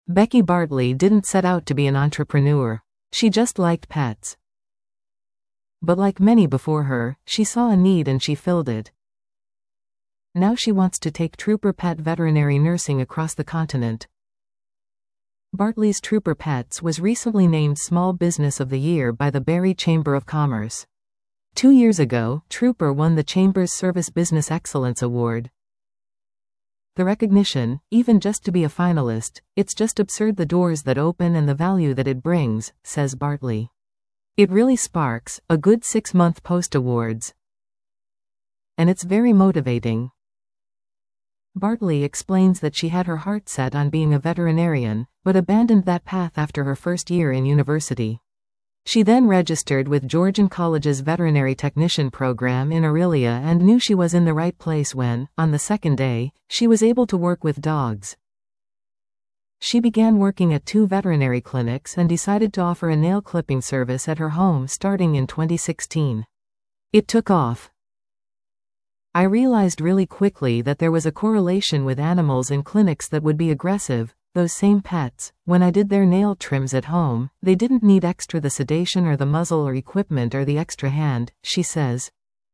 Becky Bartley didn't set out to be an entrepreneur. She just liked pets. But like many before her, she saw a need and she filled it. Now she wants to take Trooper Pet veterinary nursing across the continent. Bartley's Trooper Pets was recently named Small Business of the Year by the Barrie Chamber of Commerce. 2 years ago, Trooper won the Chamber's Service Business Excellence Award. The recognition, even just to be a finalist, it's just absurd the doors that open and the value that it brings, says Bartley. It really sparks a good 6-month post-awards. And it's very motivating. Bartley explains that she had her heart set on being a veterinarian, but abandoned that path after her first year in university. She then registered with Georgian College's veterinary technician program in Orillia and knew she was in the right place when, on the second day, she was able to work with dogs. She began working at 2 veterinary clinics and decided to offer a nail clipping service at her home starting in 2016. It took off. I realized really quickly that there was a correlation with animals in clinics that would be aggressive. Those same pets, when I did their nail trims at home, they didn't need extra the sedation or the muzzle or equipment or the extra hand, she says.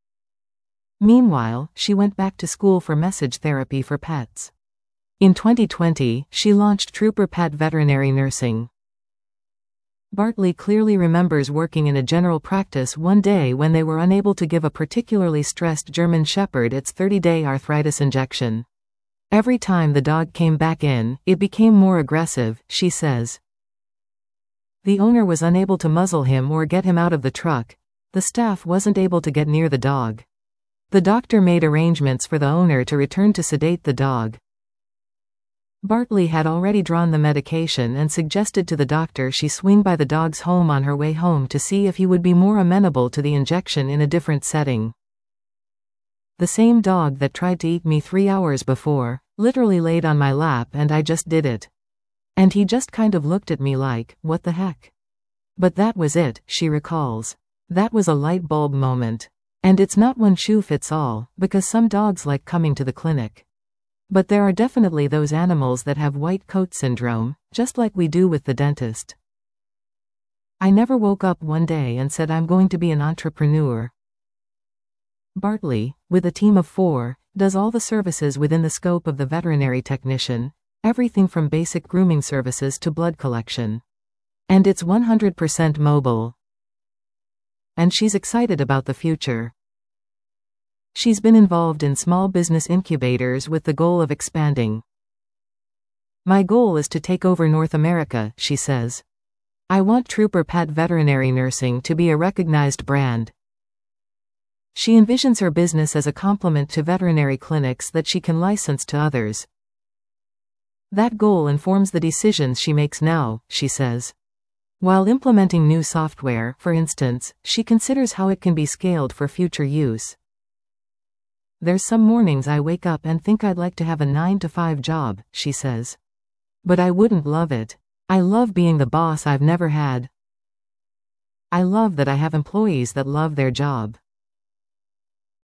Meanwhile, she went back to school for message therapy for pets. In 2020, she launched Trooper Pet Veterinary Nursing. Bartley clearly remembers working in a general practice one day when they were unable to give a particularly stressed German Shepherd its 30-day arthritis injection. Every time the dog came back in, it became more aggressive, she says. The owner was unable to muzzle him or get him out of the truck. The staff wasn't able to get near the dog. The doctor made arrangements for the owner to return to sedate the dog. Bartley had already drawn the medication and suggested to the doctor she swing by the dog's home on her way home to see if he would be more amenable to the injection in a different setting. The same dog that tried to eat me 3 hours before, literally laid on my lap and I just did it. And he just kind of looked at me like, what the heck? But that was it, she recalls. That was a light bulb moment. And it's not one shoe fits all, because some dogs like coming to the clinic. But there are definitely those animals that have white coat syndrome, just like we do with the dentist. I never woke up one day and said I'm going to be an entrepreneur. Bartley, with a team of 4, does all the services within the scope of the veterinary technician, everything from basic grooming services to blood collection. And it's 100% mobile. And she's excited about the future. She's been involved in small business incubators with the goal of expanding. My goal is to take over North America, she says. I want Trooper Pet Veterinary Nursing to be a recognized brand. She envisions her business as a complement to veterinary clinics that she can license to others. That goal informs the decisions she makes now, she says. While implementing new software, for instance, she considers how it can be scaled for future use. There's some mornings I wake up and think I'd like to have a 9-to-5 job, she says. But I wouldn't love it. I love being the boss I've never had. I love that I have employees that love their job.